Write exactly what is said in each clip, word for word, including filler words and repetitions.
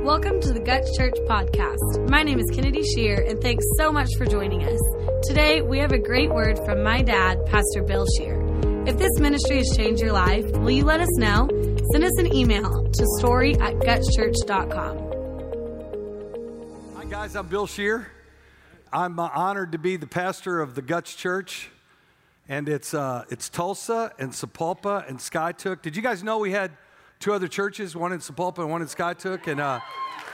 Welcome to the Guts Church podcast. My name is Kennedy Shear, and thanks so much for joining us. Today, we have a great word from my dad, Pastor Bill Shear. If this ministry has changed your life, will you let us know? Send us an email to story at guts church dot com. Hi, guys. I'm Bill Shear. I'm uh, honored to be the pastor of the Guts Church, and it's uh, it's Tulsa and Sapulpa and Skiatook. Did you guys know we had two other churches, one in Sapulpa and one in Skiatook? And uh,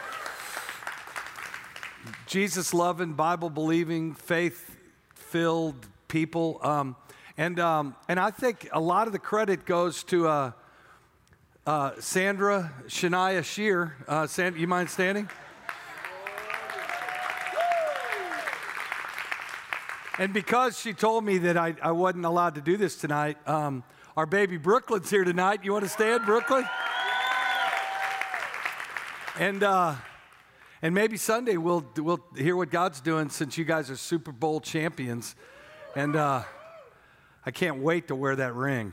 Jesus-loving, Bible-believing, faith-filled people. Um, and um, and I think a lot of the credit goes to uh, uh, Sandra Shania Shear. Uh, Sandra, you mind standing? And because she told me that I, I wasn't allowed to do this tonight, um, our baby Brooklyn's here tonight. You want to stand, Brooklyn? And uh, and maybe Sunday we'll we'll hear what God's doing, since you guys are Super Bowl champions. And uh, I can't wait to wear that ring.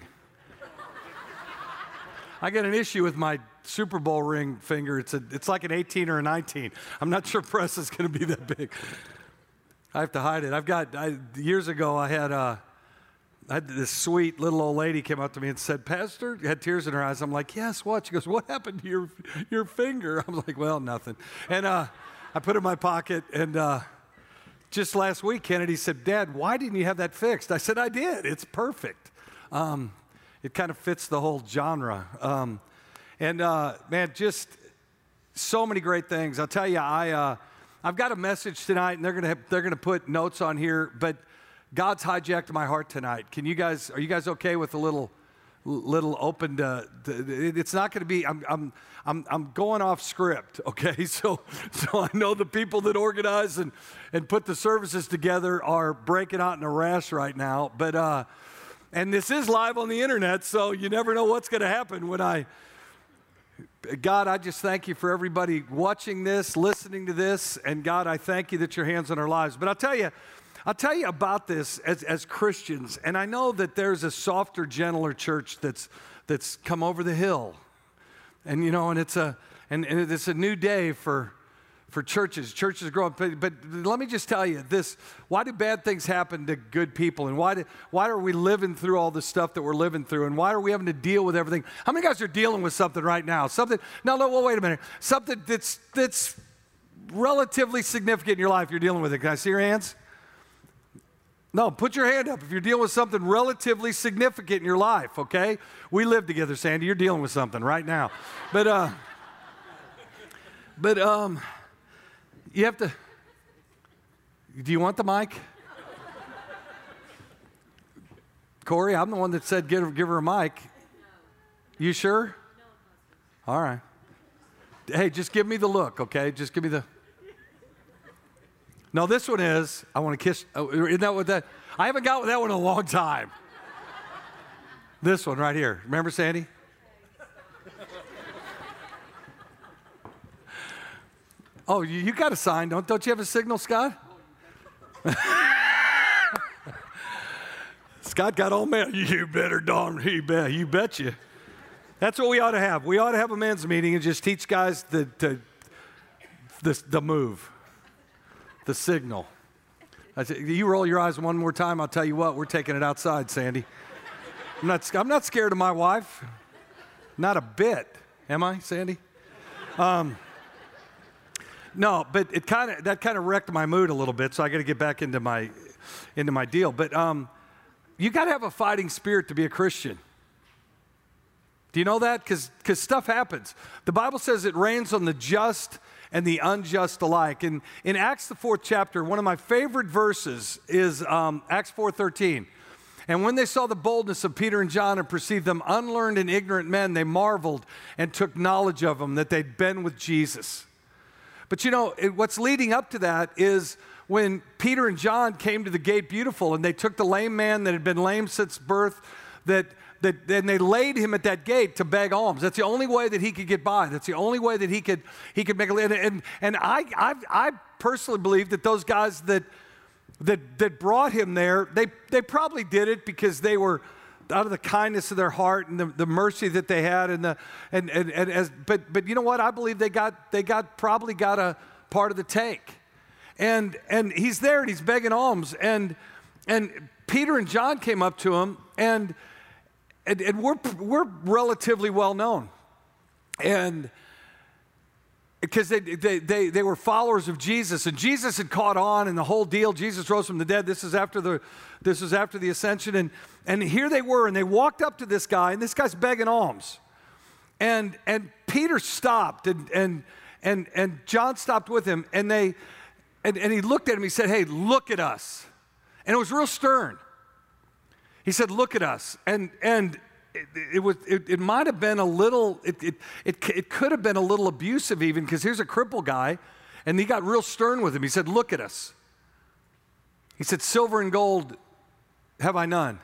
I got an issue with my Super Bowl ring finger. It's a it's like an eighteen or a nineteen. I'm not sure press is going to be that big. I have to hide it. I've got, I, years ago, I had, uh, I had this sweet little old lady came up to me and said, "Pastor," had tears in her eyes. I'm like, "Yes, what?" She goes, "What happened to your your finger?" I'm like, "Well, nothing." And uh, I put it in my pocket, and uh, just last week, Kennedy said, "Dad, why didn't you have that fixed?" I said, "I did. It's perfect. Um, it kind of fits the whole genre." Um, and uh, man, just so many great things. I'll tell you, I. Uh, I've got a message tonight, and they're gonna have, they're gonna put notes on here. But God's hijacked my heart tonight. Can you guys? Are you guys okay with a little, little open? To, to, it's not going to be. I'm I'm I'm I'm going off script. Okay, so so I know the people that organize and and put the services together are breaking out in a rash right now. But uh, and this is live on the internet, so you never know what's going to happen when I. God, I just thank you for everybody watching this, listening to this, and God, I thank you that your hand's on our lives. But I'll tell you, I'll tell you about this as, as Christians, and I know that there's a softer, gentler church that's that's come over the hill, and you know, and it's a and, and it's a new day for for churches. Churches grow up, but, but let me just tell you this: why do bad things happen to good people, and why do, why are we living through all the stuff that we're living through, and why are we having to deal with everything? How many guys are dealing with something right now? Something? No, no. Well, wait a minute. Something that's that's relatively significant in your life. You're dealing with it. Can I see your hands? No, put your hand up if you're dealing with something relatively significant in your life. Okay, we live together, Sandy. You're dealing with something right now, but uh, but um. You have to, do you want the mic? Corey, I'm the one that said give her, give her a mic. You sure? All right. Hey, just give me the look, okay? Just give me the. No, this one is, I want to kiss, oh, isn't that what that, I haven't got that one in a long time. This one right here. Remember, Sandy? Oh, you, you got a sign, don't don't you have a signal, Scott? Scott got all man. You better darn, you bet, you bet you. That's what we ought to have. We ought to have a men's meeting and just teach guys the the the, the move, the signal. I said, you roll your eyes one more time, I'll tell you what, we're taking it outside, Sandy. I'm not I'm not scared of my wife, not a bit. Am I, Sandy? Um. No, but it kind of that kind of wrecked my mood a little bit, so I got to get back into my into my deal. But um, you got to have a fighting spirit to be a Christian. Do you know that? Because because stuff happens. The Bible says it rains on the just and the unjust alike. And in Acts the fourth chapter, one of my favorite verses is um, Acts four thirteen. And when they saw the boldness of Peter and John and perceived them unlearned and ignorant men, they marveled and took knowledge of them, that they'd been with Jesus. But you know, it, what's leading up to that is when Peter and John came to the gate beautiful, and they took the lame man that had been lame since birth, that that and they laid him at that gate to beg alms. That's the only way that he could get by. That's the only way that he could he could make a living. And and I I I personally believe that those guys that that that brought him there, they they probably did it because they were out of the kindness of their heart and the, the mercy that they had, and the and, and, and as but but you know what? I believe they got they got probably got a part of the take. And and he's there and he's begging alms. And and Peter and John came up to him, and and, and we're we're relatively well known. And because they, they, they, they were followers of Jesus, and Jesus had caught on, and the whole deal. Jesus rose from the dead. This is after the, this is after the ascension, and and here they were, and they walked up to this guy, and this guy's begging alms, and and Peter stopped, and and and and John stopped with him, and they, and and he looked at him. He said, "Hey, look at us," and it was real stern. He said, "Look at us," and and. It, it was. It, it might have been a little. It it it, it could have been a little abusive even, because here's a crippled guy, and he got real stern with him. He said, "Look at us." He said, "Silver and gold have I none."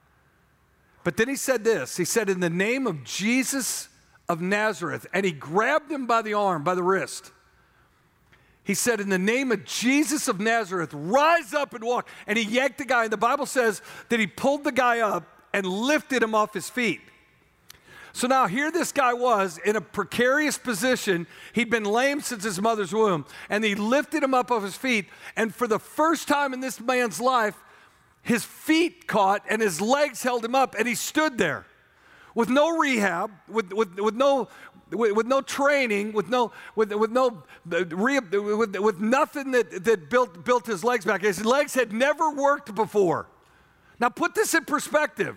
But then he said this. He said, "In the name of Jesus of Nazareth," and he grabbed him by the arm, by the wrist. He said, "In the name of Jesus of Nazareth, rise up and walk." And he yanked the guy. And the Bible says that he pulled the guy up and lifted him off his feet. So now here this guy was in a precarious position. He'd been lame since his mother's womb, and he lifted him up off his feet. And for the first time in this man's life, his feet caught and his legs held him up, and he stood there with no rehab, with, with, with no with, with no training, with no with, with no with, with nothing that, that built built his legs back. His legs had never worked before. Now put this in perspective,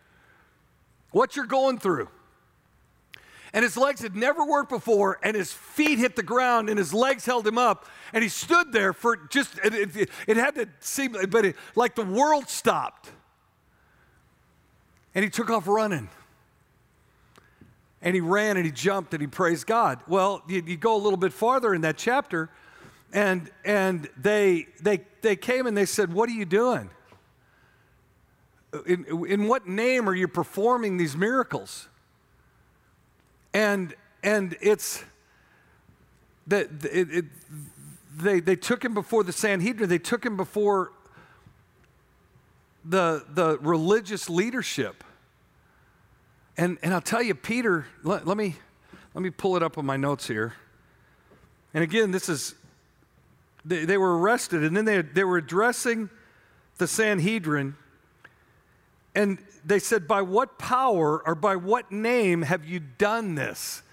what you're going through. And his legs had never worked before, and his feet hit the ground, and his legs held him up, and he stood there for just, it, it, it had to seem, but it, like the world stopped. And he took off running. And he ran, and he jumped, and he praised God. Well, you, you go a little bit farther in that chapter, and and they they they came and they said, "What are you doing? In, in what name are you performing these miracles?" And and it's that it, it, they they took him before the Sanhedrin. They took him before the the religious leadership. And and I'll tell you, Peter. Let, let me let me pull it up on my notes here. And again, this is they, they were arrested, and then they they were addressing the Sanhedrin. And they said, "By what power or by what name have you done this?"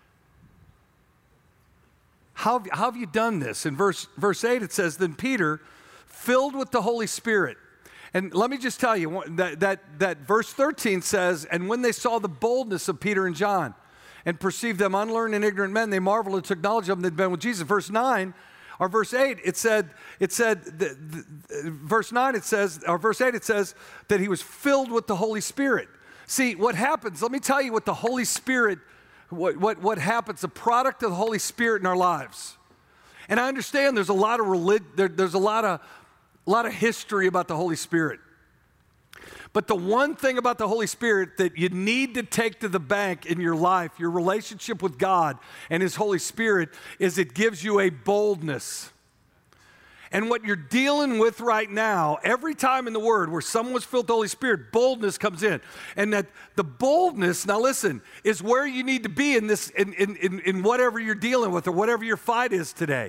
How, how have you done this? In verse, verse eight, it says, "Then Peter, filled with the Holy Spirit." And let me just tell you, that, that, that verse thirteen says, "And when they saw the boldness of Peter and John and perceived them unlearned and ignorant men, they marveled and took knowledge of them that had been with Jesus." Verse nine, or verse eight, it said, it said, the, the, verse nine, it says, or verse eight, it says that he was filled with the Holy Spirit. See, what happens, let me tell you what the Holy Spirit, what, what, what happens, the product of the Holy Spirit in our lives. And I understand there's a lot of religion, there, there's a lot of, a lot of history about the Holy Spirit. But the one thing about the Holy Spirit that you need to take to the bank in your life, your relationship with God and His Holy Spirit, is it gives you a boldness. And what you're dealing with right now, every time in the Word where someone was filled with the Holy Spirit, boldness comes in. And that the boldness, now listen, is where you need to be in this, in, in, in, in whatever you're dealing with or whatever your fight is today.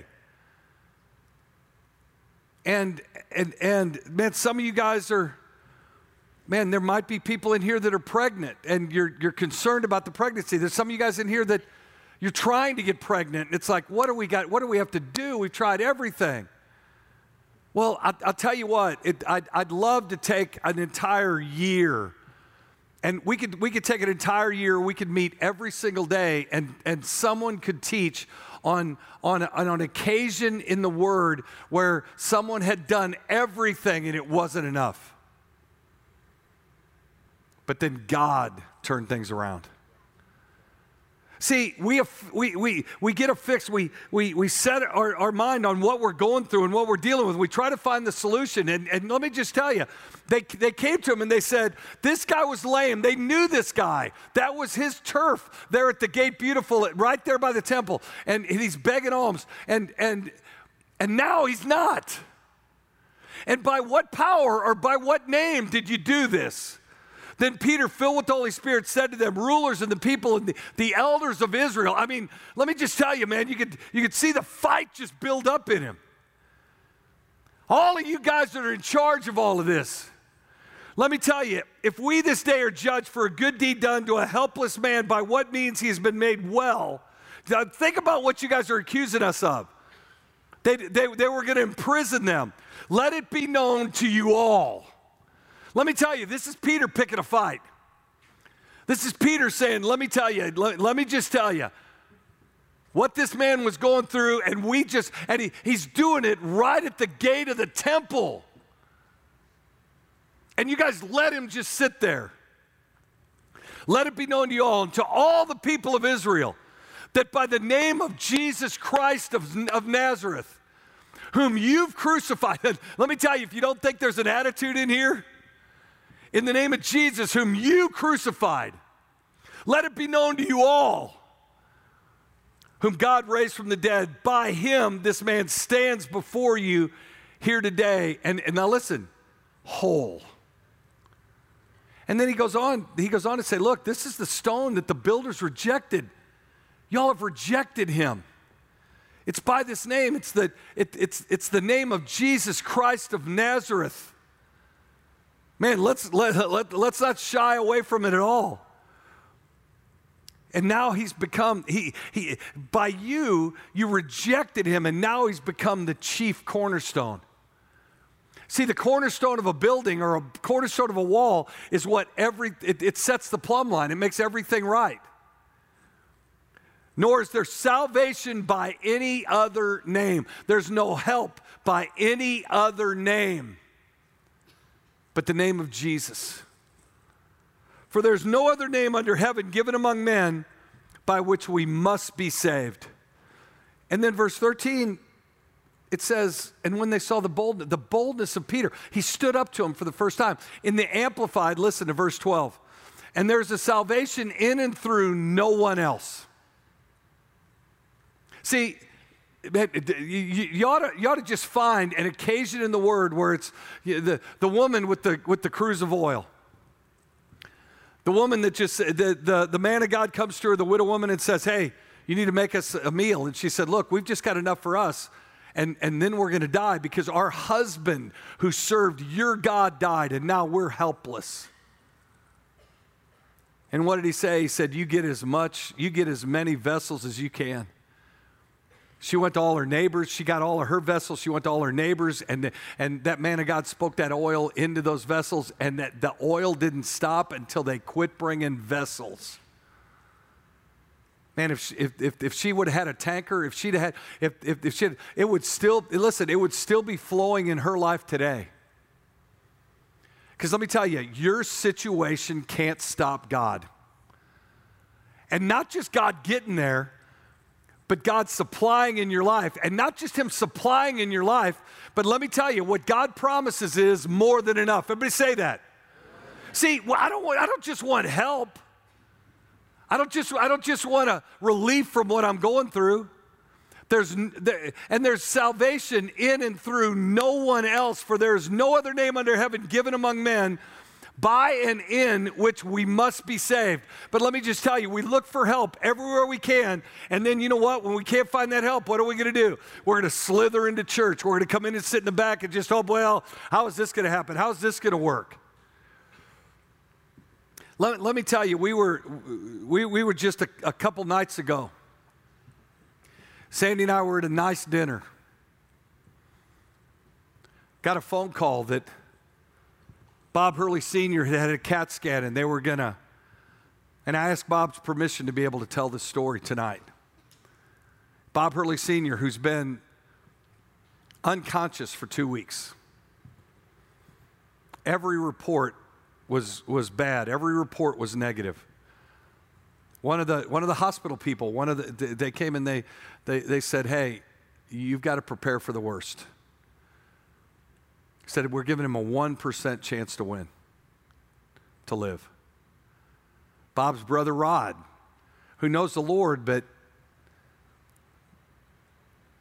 And, and, and man, some of you guys are, man, there might be people in here that are pregnant and you're, you're concerned about the pregnancy. There's some of you guys in here that you're trying to get pregnant. And it's like, what do we got? What do we have to do? We've tried everything. Well, I, I'll tell you what, it, I'd, I'd love to take an entire year, and we could, we could take an entire year, we could meet every single day, and, and someone could teach on, on, on an occasion in the Word where someone had done everything and it wasn't enough. But then God turned things around. See, we have, we we we get a fix. We we we set our, our mind on what we're going through and what we're dealing with. We try to find the solution. And, and let me just tell you, they they came to him and they said, this guy was lame. They knew this guy. That was his turf there at the Gate Beautiful, right there by the temple. And, and he's begging alms. And and and now he's not. And by what power or by what name did you do this? Then Peter, filled with the Holy Spirit, said to them, rulers and the people and the, the elders of Israel. I mean, let me just tell you, man, you could, you could see the fight just build up in him. All of you guys that are in charge of all of this, let me tell you, if we this day are judged for a good deed done to a helpless man by what means he has been made well, think about what you guys are accusing us of. They, they, they were going to imprison them. Let it be known to you all. Let me tell you, this is Peter picking a fight. This is Peter saying, let me tell you, let, let me just tell you what this man was going through, and we just, and he, he's doing it right at the gate of the temple. And you guys let him just sit there. Let it be known to you all and to all the people of Israel that by the name of Jesus Christ of, of Nazareth, whom you've crucified. Let me tell you, if you don't think there's an attitude in here, in the name of Jesus, whom you crucified, let it be known to you all, whom God raised from the dead. By him, this man stands before you here today. And, and now listen, whole. And then he goes on, he goes on to say, look, this is the stone that the builders rejected. Y'all have rejected him. It's by this name, it's the, it, it's, it's the name of Jesus Christ of Nazareth. Man, let's, let, let, let's not shy away from it at all. And now he's become, he, he, by you, you rejected him, and now he's become the chief cornerstone. See, the cornerstone of a building or a cornerstone of a wall is what every, it, it sets the plumb line. It makes everything right. Nor is there salvation by any other name. There's no help by any other name but the name of Jesus. For there's no other name under heaven given among men by which we must be saved. And then verse thirteen, it says, and when they saw the boldness, the boldness of Peter, he stood up to him for the first time. In the Amplified, listen to verse twelve. And there's a salvation in and through no one else. See, you, you, ought to, you ought to just find an occasion in the Word where it's the, the woman with the, with the cruse of oil. The woman that just, the, the, the man of God comes to her, the widow woman, and says, hey, you need to make us a meal. And she said, look, we've just got enough for us. And, and then we're going to die because our husband who served your God died, and now we're helpless. And what did he say? He said, you get as much, you get as many vessels as you can. She went to all her neighbors. She got all of her vessels. She went to all her neighbors. And, the, and that man of God spoke that oil into those vessels. And that the oil didn't stop until they quit bringing vessels. Man, if she, if, if, if she would have had a tanker, if she'd had, if, if, if she had, it would still, listen, it would still be flowing in her life today. Because let me tell you, your situation can't stop God. And not just God getting there, but God supplying in your life. And not just him supplying in your life, but let me tell you, what God promises is more than enough. Everybody say that. See, well, I don't want, I don't just want help. I don't just, I don't just want a relief from what I'm going through. There's, there, and there's salvation in and through no one else, for there is no other name under heaven given among men by and in which we must be saved. But let me just tell you, we look for help everywhere we can, and then you know what? When we can't find that help, what are we going to do? We're going to slither into church. We're going to come in and sit in the back and just, oh, well, how is this going to happen? How is this going to work? Let, let me tell you, we were, we, we were just a, a couple nights ago. Sandy and I were at a nice dinner. Got a phone call that Bob Hurley Senior had had a CAT scan, and they were going to, and I asked Bob's permission to be able to tell this story tonight. Bob Hurley Senior, who's been unconscious for two weeks. Every report was, was bad. Every report was negative. One of the, one of the hospital people, one of the, they came and they, they, they said, hey, you've got to prepare for the worst. Said, we're giving him a one percent chance to win, to live. Bob's brother Rod, who knows the Lord, but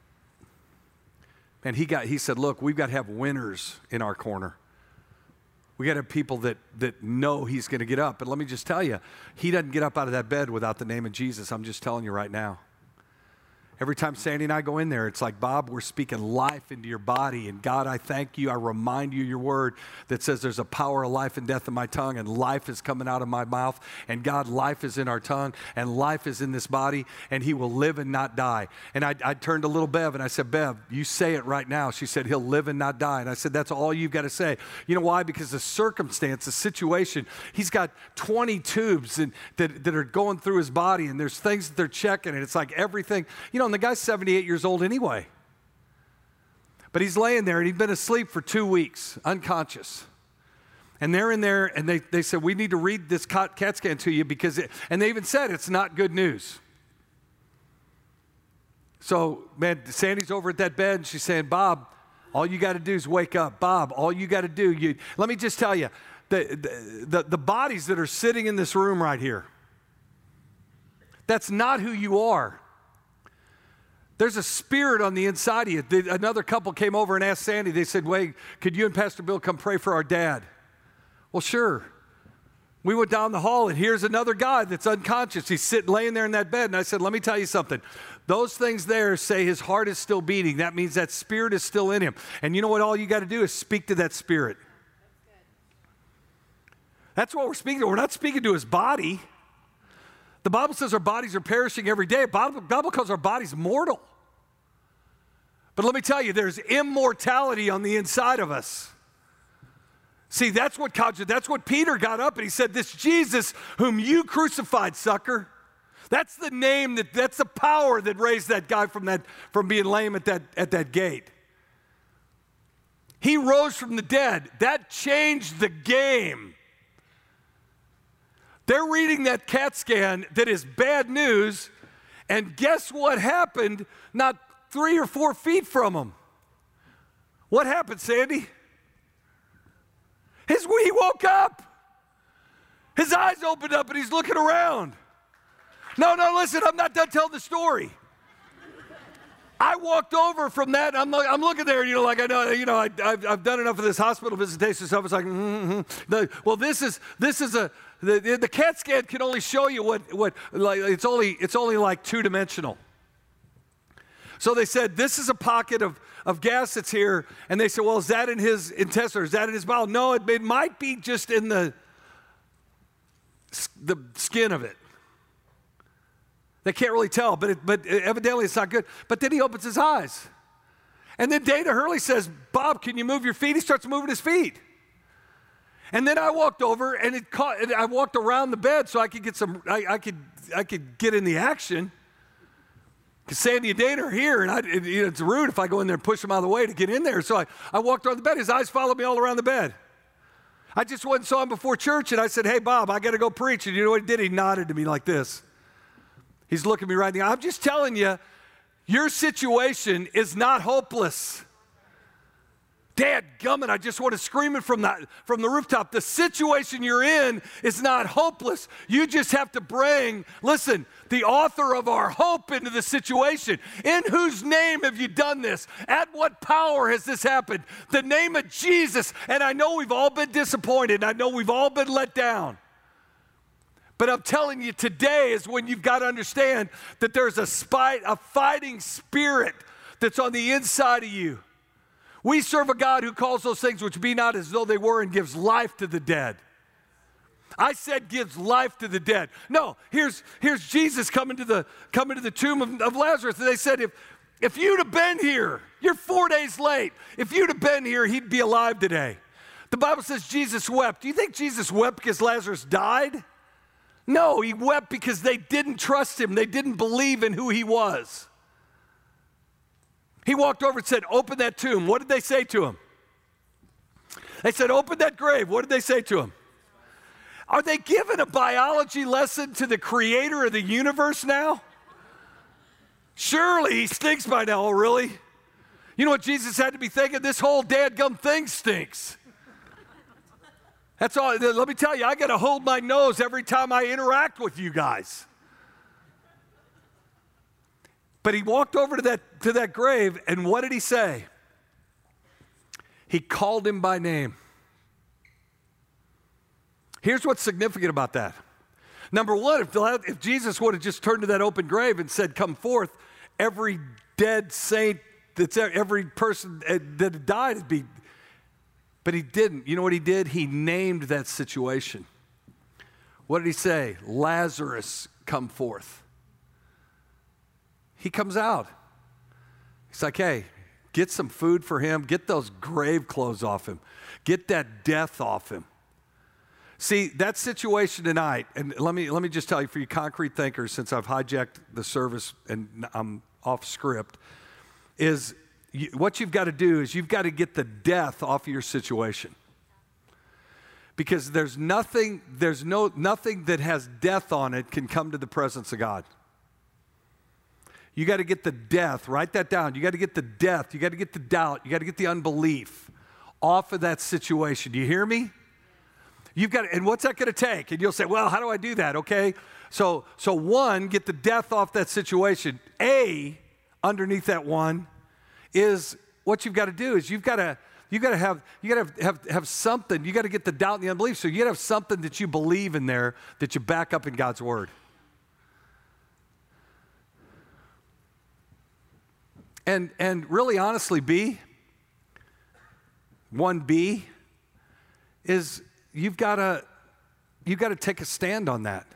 man, he got, he said, look, we've got to have winners in our corner. We got to have people that, that know he's going to get up. But let me just tell you, he doesn't get up out of that bed without the name of Jesus. I'm just telling you right now. Every time Sandy and I go in there, it's like, Bob, we're speaking life into your body. And God, I thank you. I remind you your word that says there's a power of life and death in my tongue, and life is coming out of my mouth. And God, life is in our tongue, and life is in this body, and he will live and not die. And I, I turned to little Bev, and I said, Bev, you say it right now. She said, he'll live and not die. And I said, that's all you've got to say. You know why? Because the circumstance, the situation, he's got twenty tubes and, that, that are going through his body, and there's things that they're checking, and it's like everything, you know, and the guy's seventy-eight years old anyway. But he's laying there, and he'd been asleep for two weeks, unconscious. And they're in there, and they, they said, we need to read this CAT scan to you because, it, and they even said it's not good news. So, man, Sandy's over at that bed, and she's saying, Bob, all you got to do is wake up. Bob, all you got to do, you, let me just tell you, the, the, the, the bodies that are sitting in this room right here, that's not who you are. There's a spirit on the inside of you. Another couple came over and asked Sandy, they said, wait, could you and Pastor Bill come pray for our dad? Well, sure. We went down the hall, and here's another guy that's unconscious. He's sitting, laying there in that bed, and I said, let me tell you something. Those things there say his heart is still beating. That means that spirit is still in him. And you know what all you got to do is speak to that spirit. That's what we're speaking to. We're not speaking to his body. The Bible says our bodies are perishing every day. The Bible, Bible calls our bodies mortal. But let me tell you, there's immortality on the inside of us. See, that's what, that's what Peter got up and he said, this Jesus whom you crucified, sucker. That's the name, that, that's the power that raised that guy from, that, from being lame at that, at that gate. He rose from the dead. That changed the game. They're reading that CAT scan that is bad news, and guess what happened not three or four feet from him? What happened, Sandy? His, he woke up. His eyes opened up, and he's looking around. No, no, listen, I'm not done telling the story. I walked over from that, I'm, I'm looking there, you know, like I know, you know, I, I've, I've done enough of this hospital visitation stuff. It's like, mm-hmm. the, well, this is, this is a, the, the CAT scan can only show you what, what, like, it's only, it's only like two-dimensional. So they said, this is a pocket of, of gas that's here, and they said, well, is that in his intestine, or is that in his bowel? No, it, it might be just in the, the skin of it. They can't really tell, but, it, but evidently it's not good. But then he opens his eyes. And then Dana Hurley says, Bob, can you move your feet? He starts moving his feet. And then I walked over, and it caught, and I walked around the bed so I could get some, I, I could I could get in the action. Because Sandy and Dana are here, and I, it, you know, it's rude if I go in there and push them out of the way to get in there. So I, I walked around the bed. His eyes followed me all around the bed. I just went and saw him before church, and I said, hey, Bob, I got to go preach. And you know what he did? He nodded to me like this. He's looking me right in the eye. I'm just telling you, your situation is not hopeless. Dadgummit, I just want to scream it from the, from the rooftop. The situation you're in is not hopeless. You just have to bring, listen, the author of our hope into the situation. In whose name have you done this? At what power has this happened? The name of Jesus. And I know we've all been disappointed. I know we've all been let down. But I'm telling you, today is when you've got to understand that there's a, spite, a fighting spirit that's on the inside of you. We serve a God who calls those things which be not as though they were and gives life to the dead. I said gives life to the dead. No, here's, here's Jesus coming to the, coming to the tomb of, of Lazarus. And they said, if, if you'd have been here, you're four days late. If you'd have been here, he'd be alive today. The Bible says Jesus wept. Do you think Jesus wept because Lazarus died? No, he wept because they didn't trust him. They didn't believe in who he was. He walked over and said, open that tomb. What did they say to him? They said, open that grave. What did they say to him? Are they giving a biology lesson to the creator of the universe now? Surely he stinks by now, oh, really? You know what Jesus had to be thinking? This whole dadgum thing stinks. That's all. Let me tell you, I got to hold my nose every time I interact with you guys. But he walked over to that, to that grave, and what did he say? He called him by name. Here's what's significant about that. Number one, if, if Jesus would have just turned to that open grave and said, come forth, every dead saint, that's every person that had died would be, but he didn't. You know what he did? He named that situation. What did he say? Lazarus, come forth. He comes out. He's like, hey, get some food for him. Get those grave clothes off him. Get that death off him. See, that situation tonight, and let me let me just tell you, for you concrete thinkers, since I've hijacked the service and I'm off script, is you, what you've got to do is you've got to get the death off of your situation. Because there's nothing, there's no nothing that has death on it can come to the presence of God. You got to get the death, write that down. You got to get the death, you got to get the doubt, you got to get the unbelief off of that situation. Do you hear me? You've got, and what's that going to take? And you'll say, well, how do I do that? Okay, so so one, get the death off that situation. A, underneath that one, is what you've got to do is you've got to you got to have you got to have, have have something. You got to get the doubt and the unbelief. So you got to have something that you believe in there that you back up in God's word. And and really, honestly, B, one B, is you've got to you've got to take a stand on that.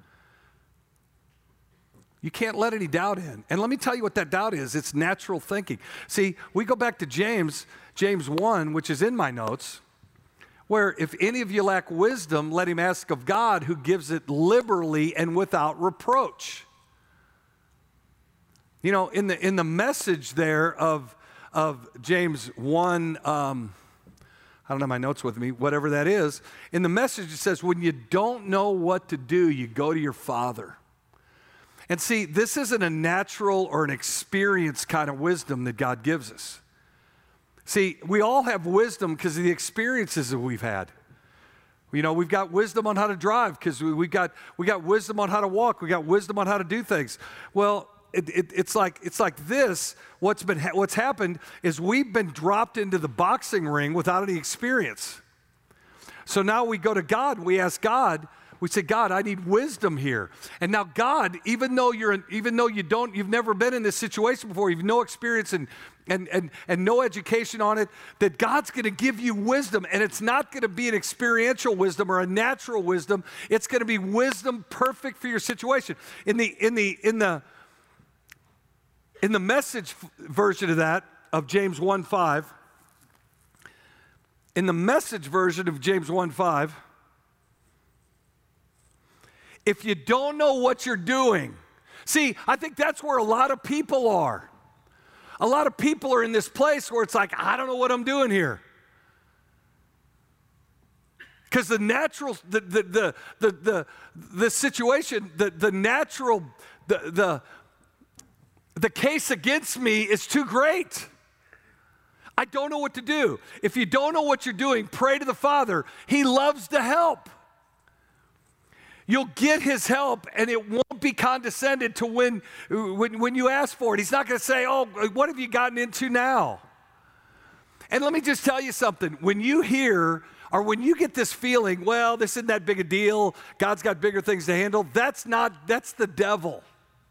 You can't let any doubt in. And let me tell you what that doubt is. It's natural thinking. See, we go back to James, James one, which is in my notes, where if any of you lack wisdom, let him ask of God, who gives it liberally and without reproach. You know, in the in the message there of, of James one, um, I don't have my notes with me, whatever that is. In the message it says, when you don't know what to do, you go to your Father. And see, this isn't a natural or an experienced kind of wisdom that God gives us. See, we all have wisdom because of the experiences that we've had. You know, we've got wisdom on how to drive because we, we've got, we got wisdom on how to walk. We got wisdom on how to do things. Well, It, it, it's like it's like this. What's been ha- what's happened is we've been dropped into the boxing ring without any experience. So now we go to God. We ask God. We say, God, I need wisdom here. And now God, even though you're in, even though you don't, you've never been in this situation before, you've no experience and and and and no education on it, that God's going to give you wisdom, and it's not going to be an experiential wisdom or a natural wisdom. It's going to be wisdom perfect for your situation. In the in the in the In the Message version of that, of James one five, in the Message version of James one five, if you don't know what you're doing, see, I think that's where a lot of people are. A lot of people are in this place where it's like, I don't know what I'm doing here. Because the natural, the the the the the, the situation, the the natural, the the The case against me is too great. I don't know what to do. If you don't know what you're doing, pray to the Father. He loves to help. You'll get his help, and it won't be condescended to when, when, when you ask for it. He's not going to say, oh, what have you gotten into now? And let me just tell you something. When you hear, or when you get this feeling, well, this isn't that big a deal, God's got bigger things to handle, that's not, that's the devil.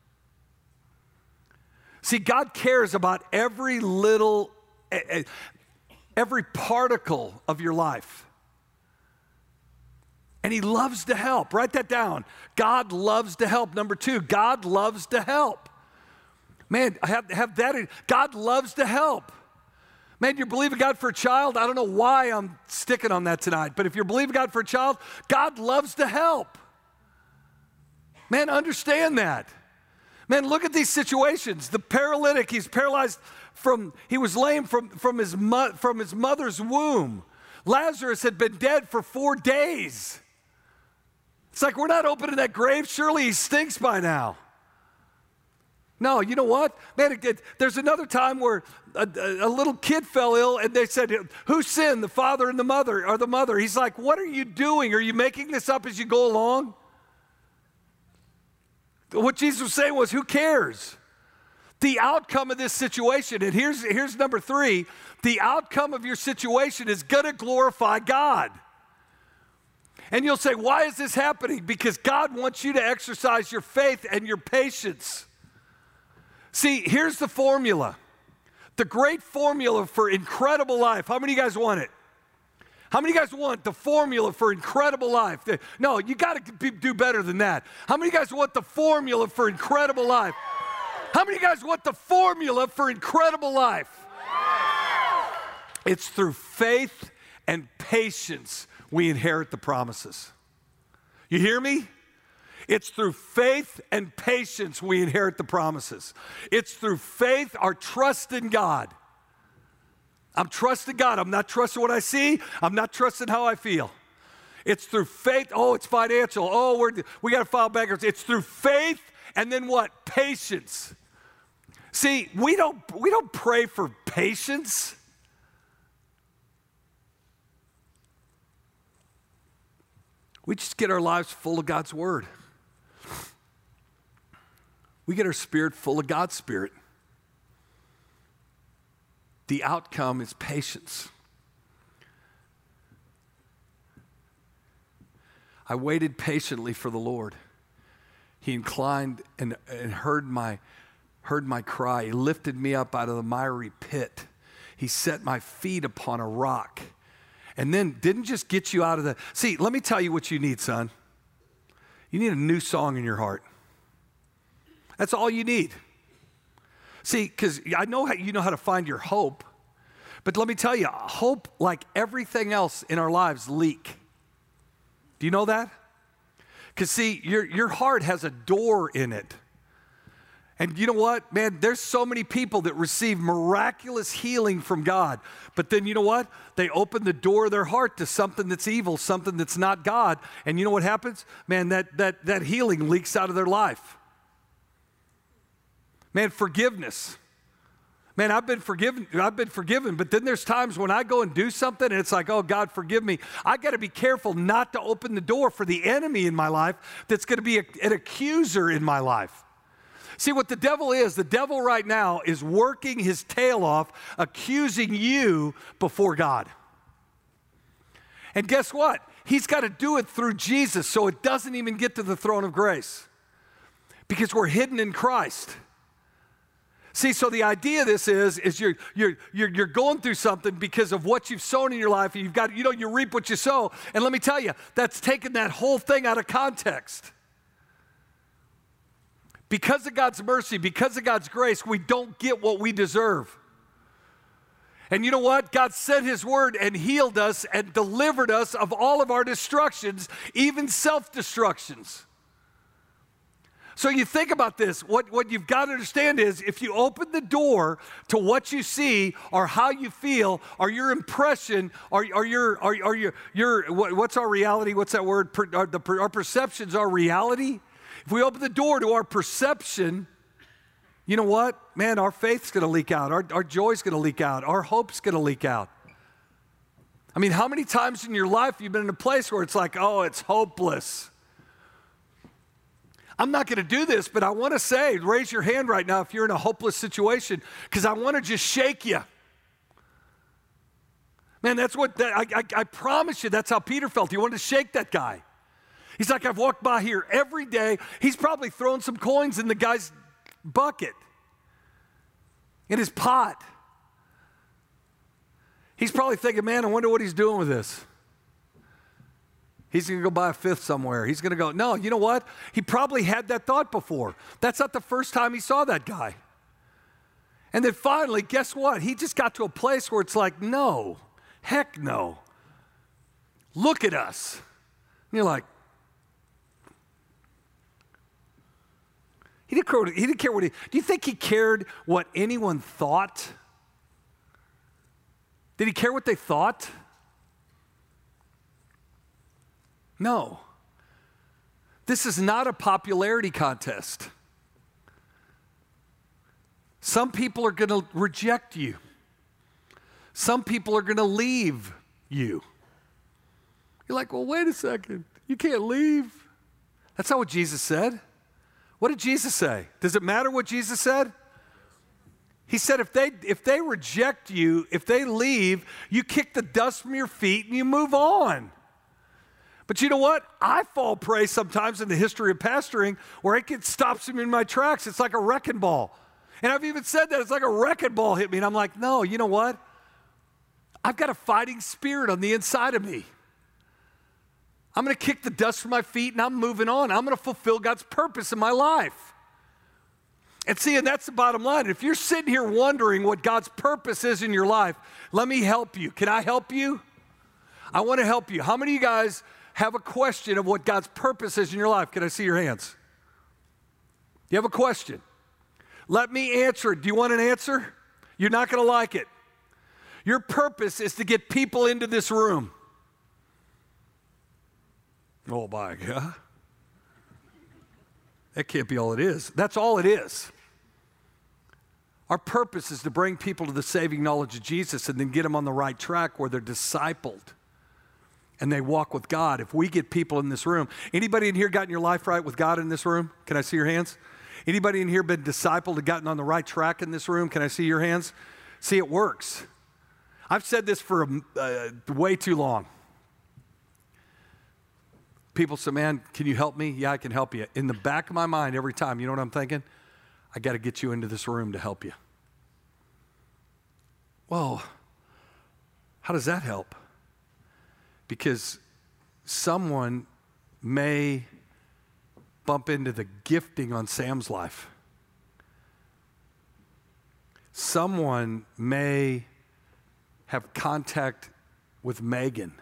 See, God cares about every little, every particle of your life. And he loves to help. Write that down. God loves to help. Number two, God loves to help. Man, have, have that in. God loves to help. Man, you're believing God for a child? I don't know why I'm sticking on that tonight, but if you're believing God for a child, God loves to help. Man, understand that. Man, look at these situations. The paralytic, he's paralyzed from, he was lame from, from, his, mo- from his mother's womb. Lazarus had been dead for four days. It's like, we're not opening that grave. Surely he stinks by now. No, you know what? Man, it, it, there's another time where a, a, a little kid fell ill and they said, who sinned, the father and the mother, or the mother? He's like, what are you doing? Are you making this up as you go along? What Jesus was saying was, who cares? The outcome of this situation, and here's, here's number three, the outcome of your situation is going to glorify God. And you'll say, why is this happening? Because God wants you to exercise your faith and your patience. See, here's the formula. The great formula for incredible life. How many of you guys want it? How many of you guys want the formula for incredible life? No, you got to do better than that. How many of you guys want the formula for incredible life? How many of you guys want the formula for incredible life? It's through faith and patience we inherit the promises. You hear me? It's through faith and patience we inherit the promises. It's through faith, our trust in God. I'm trusting God. I'm not trusting what I see. I'm not trusting how I feel. It's through faith. Oh, it's financial. Oh, we're, we got to file bankruptcy. It's through faith and then what? Patience. See, we don't, we don't pray for patience. We just get our lives full of God's word. We get our spirit full of God's spirit. The outcome is patience. I waited patiently for the Lord. He inclined and, and heard my, heard my cry. He lifted me up out of the miry pit. He set my feet upon a rock. And then didn't just get you out of the... See, let me tell you what you need, son. You need a new song in your heart. That's all you need. See, because I know how you know how to find your hope, but let me tell you, hope, like everything else in our lives, leak. Do you know that? Because see, your, your heart has a door in it. And you know what, man, there's so many people that receive miraculous healing from God. But then you know what? They open the door of their heart to something that's evil, something that's not God. And you know what happens? Man, that, that, that healing leaks out of their life. Man, forgiveness. Man, I've been forgiven, I've been forgiven, but then there's times when I go and do something and it's like, oh, God, forgive me. I got to be careful not to open the door for the enemy in my life that's going to be a, an accuser in my life. See, what the devil is, the devil right now is working his tail off, accusing you before God. And guess what? He's got to do it through Jesus, so it doesn't even get to the throne of grace because we're hidden in Christ. See, so the idea of this is, is you're, you're, you're, you're going through something because of what you've sown in your life, and you've got, you know, you reap what you sow. And let me tell you, that's taken that whole thing out of context. Because of God's mercy, because of God's grace, we don't get what we deserve. And you know what? God sent his word and healed us and delivered us of all of our destructions, even self-destructions. So you think about this, what, what you've got to understand is if you open the door to what you see or how you feel or your impression or, or your, or, or your, your what, what's our reality, what's that word, per, our, the, our perceptions are reality. If we open the door to our perception, you know what? Man, our faith's going to leak out. Our, our joy's going to leak out. Our hope's going to leak out. I mean, how many times in your life have you been in a place where it's like, oh, it's hopeless? I'm not going to do this, but I want to say, raise your hand right now if you're in a hopeless situation, because I want to just shake you. Man, that's what, that, I, I, I promise you, that's how Peter felt. He wanted to shake that guy. He's like, I've walked by here every day. He's probably thrown some coins in the guy's bucket, in his pot. He's probably thinking, man, I wonder what he's doing with this. He's going to go buy a fifth somewhere. He's going to go, no, you know what? He probably had that thought before. That's not the first time he saw that guy. And then finally, guess what? He just got to a place where it's like, no, heck no. Look at us. And you're like, he didn't care what, he didn't care what he, do you think he cared what anyone thought? Did he care what they thought? No. This is not a popularity contest. Some people are going to reject you. Some people are going to leave you. You're like, well, wait a second. You can't leave. That's not what Jesus said. What did Jesus say? Does it matter what Jesus said? He said if they, if they reject you, if they leave, you kick the dust from your feet and you move on. But you know what? I fall prey sometimes in the history of pastoring where it gets, stops me in my tracks. It's like a wrecking ball. And I've even said that. It's like a wrecking ball hit me. And I'm like, no, you know what? I've got a fighting spirit on the inside of me. I'm going to kick the dust from my feet and I'm moving on. I'm going to fulfill God's purpose in my life. And see, and that's the bottom line. If you're sitting here wondering what God's purpose is in your life, let me help you. Can I help you? I want to help you. How many of you guys have a question of what God's purpose is in your life? Can I see your hands? You have a question? Let me answer it. Do you want an answer? You're not going to like it. Your purpose is to get people into this room. Oh my God. That can't be all it is. That's all it is. Our purpose is to bring people to the saving knowledge of Jesus and then get them on the right track where they're discipled and they walk with God. If we get people in this room, anybody in here gotten your life right with God in this room? Can I see your hands? Anybody in here been discipled and gotten on the right track in this room? Can I see your hands? See, it works. I've said this for uh, way too long. People say, man, can you help me? Yeah, I can help you. In the back of my mind every time, you know what I'm thinking? I got to get you into this room to help you. Well, how does that help? Because someone may bump into the gifting on Sam's life. Someone may have contact with Megan.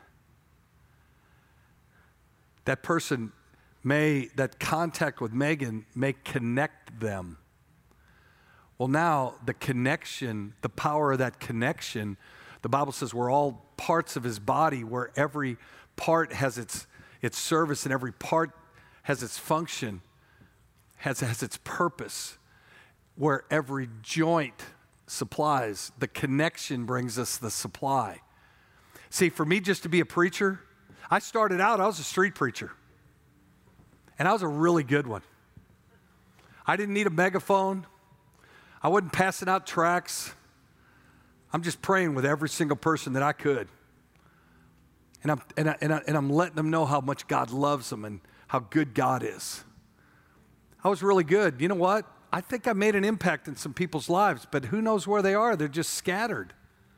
That person may, that contact with Megan may connect them. Well, now the connection, the power of that connection, the Bible says we're all parts of his body where every part has its, its service and every part has its function, has, has its purpose, where every joint supplies. The connection brings us the supply. See, for me just to be a preacher, I started out, I was a street preacher. And I was a really good one. I didn't need a megaphone. I wasn't passing out tracts. I'm just praying with every single person that I could. And I'm, and, I, and, I, and I'm letting them know how much God loves them and how good God is. I was really good. You know what? I think I made an impact in some people's lives, but who knows where they are? They're just scattered.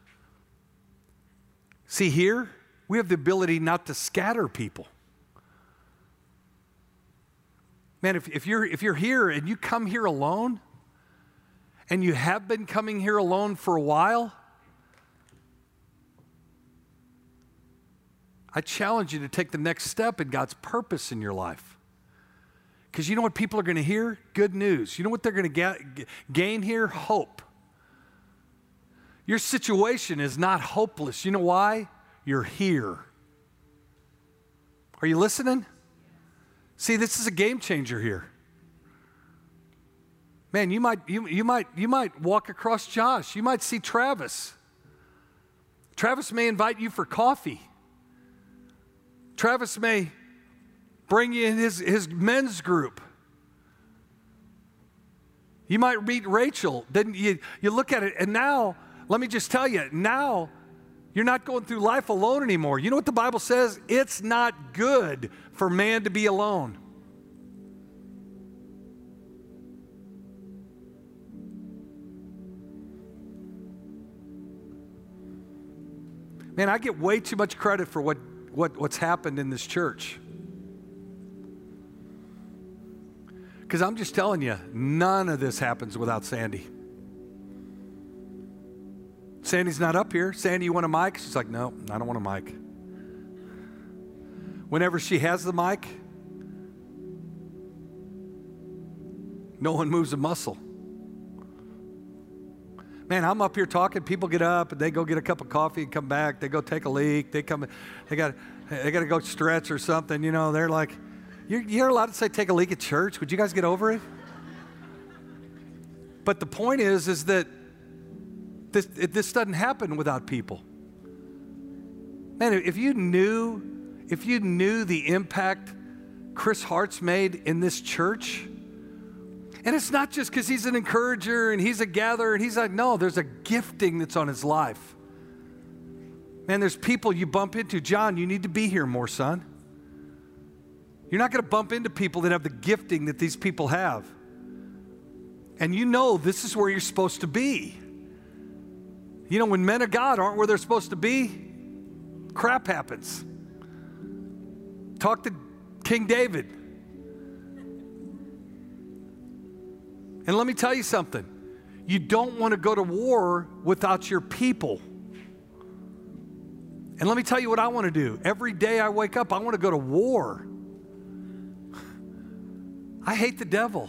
See, here, we have the ability not to scatter people. Man, if, if, you're, if you're here and you come here alone, and you have been coming here alone for a while, I challenge you to take the next step in God's purpose in your life. Because you know what people are going to hear? Good news. You know what they're going to ga- gain here? Hope. Your situation is not hopeless. You know why? You're here. Are you listening? See, this is a game changer here. Man, you might, you, you might, you might walk across Josh. You might see Travis. Travis may invite you for coffee. Travis may bring you in his, his men's group. You might meet Rachel. Then you, you look at it, and now, let me just tell you, now you're not going through life alone anymore. You know what the Bible says? It's not good for man to be alone. Man, I get way too much credit for what, what, what's happened in this church. Because I'm just telling you, none of this happens without Sandy. Sandy's not up here. Sandy, you want a mic? She's like, no, I don't want a mic. Whenever she has the mic, no one moves a muscle. Man, I'm up here talking. People get up and they go get a cup of coffee and come back. They go take a leak. They come. They got. They got to go stretch or something. You know, they're like, you're, you're allowed to say take a leak at church. Would you guys get over it? But the point is, is that this this doesn't happen without people. Man, if you knew, if you knew the impact Chris Hart's made in this church. And it's not just because he's an encourager and he's a gatherer and he's like, no, there's a gifting that's on his life. Man, there's people you bump into. John, you need to be here more, son. You're not going to bump into people that have the gifting that these people have. And you know this is where you're supposed to be. You know, when men of God aren't where they're supposed to be, crap happens. Talk to King David. And let me tell you something. You don't want to go to war without your people. And let me tell you what I want to do. Every day I wake up, I want to go to war. I hate the devil.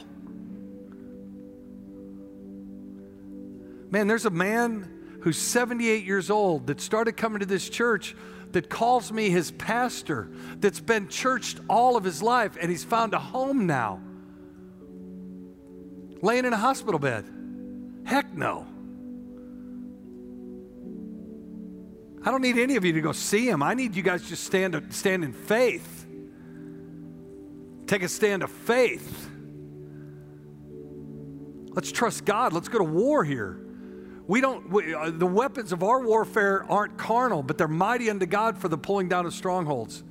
Man, there's a man who's seventy-eight years old that started coming to this church that calls me his pastor, that's been churched all of his life, and he's found a home now. Laying in a hospital bed. Heck no. I don't need any of you to go see him. I need you guys to just stand, stand in faith. Take a stand of faith. Let's trust God. Let's go to war here. We don't, we, uh, the weapons of our warfare aren't carnal, but they're mighty unto God for the pulling down of strongholds.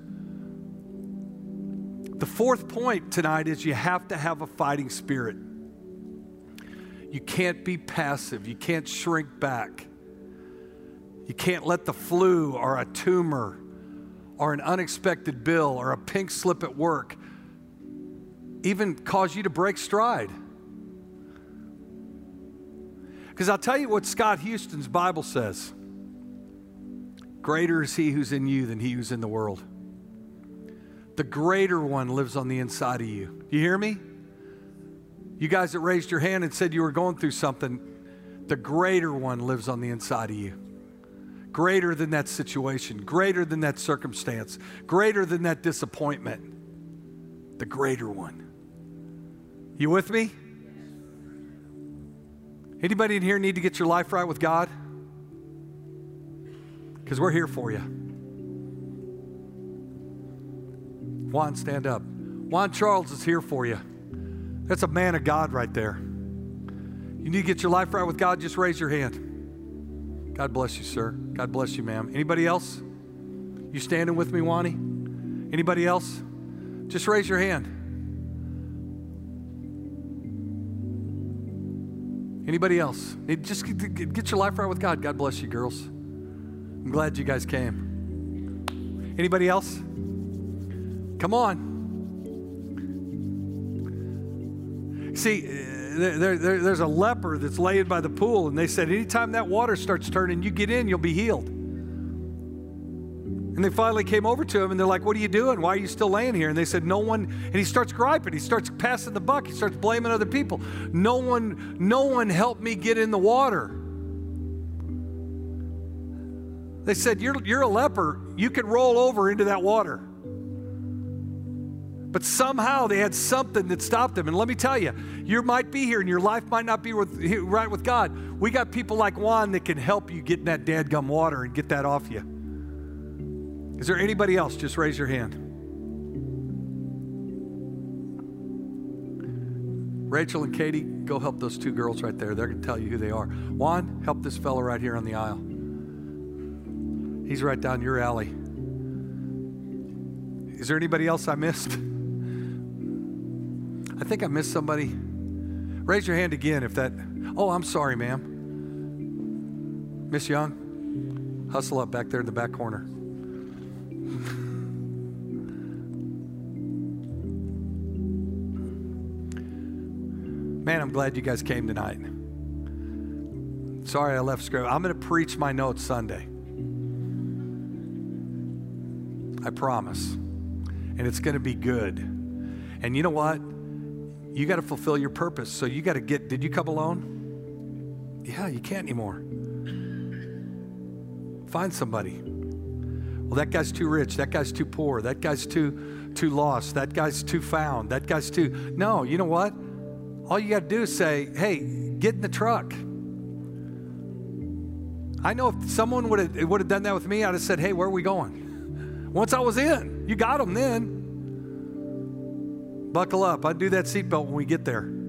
The fourth point tonight is you have to have a fighting spirit. You can't be passive. You can't shrink back. You can't let the flu or a tumor or an unexpected bill or a pink slip at work even cause you to break stride. Because I'll tell you what Scott Houston's Bible says. Greater is he who's in you than he who's in the world. The greater one lives on the inside of you. You hear me? You guys that raised your hand and said you were going through something, the greater one lives on the inside of you. Greater than that situation, greater than that circumstance, greater than that disappointment. The greater one. You with me? Anybody in here need to get your life right with God? Because we're here for you. Juan, stand up. Juan Charles is here for you. That's a man of God right there. You need to get your life right with God, just raise your hand. God bless you, sir. God bless you, ma'am. Anybody else? You standing with me, Wani? Anybody else? Just raise your hand. Anybody else? Just get your life right with God. God bless you, girls. I'm glad you guys came. Anybody else? Come on. See, there, there, there's a leper that's laying by the pool, and they said, anytime that water starts turning, you get in, you'll be healed. And they finally came over to him, and they're like, what are you doing? Why are you still laying here? And they said, no one, and he starts griping. He starts passing the buck. He starts blaming other people. No one, no one helped me get in the water. They said, you're, you're a leper. You can roll over into that water. But somehow they had something that stopped them. And let me tell you, you might be here and your life might not be with, right with God. We got people like Juan that can help you get in that dadgum water and get that off you. Is there anybody else? Just raise your hand. Rachel and Katie, go help those two girls right there. They're going to tell you who they are. Juan, help this fellow right here on the aisle. He's right down your alley. Is there anybody else I missed? I think I missed somebody. Raise your hand again if that, oh, I'm sorry, ma'am. Miss Young, hustle up back there in the back corner. Man, I'm glad you guys came tonight. Sorry I left script. I'm going to preach my notes Sunday. I promise. And it's going to be good. And you know what? You got to fulfill your purpose. So you got to get, did you come alone? Yeah, you can't anymore. Find somebody. Well, that guy's too rich. That guy's too poor. That guy's too, too lost. That guy's too found. That guy's too, no, you know what? All you got to do is say, hey, get in the truck. I know if someone would have would have done that with me, I'd have said, hey, where are we going? Once I was in, you got them then. Buckle up. I'd do that seatbelt when we get there.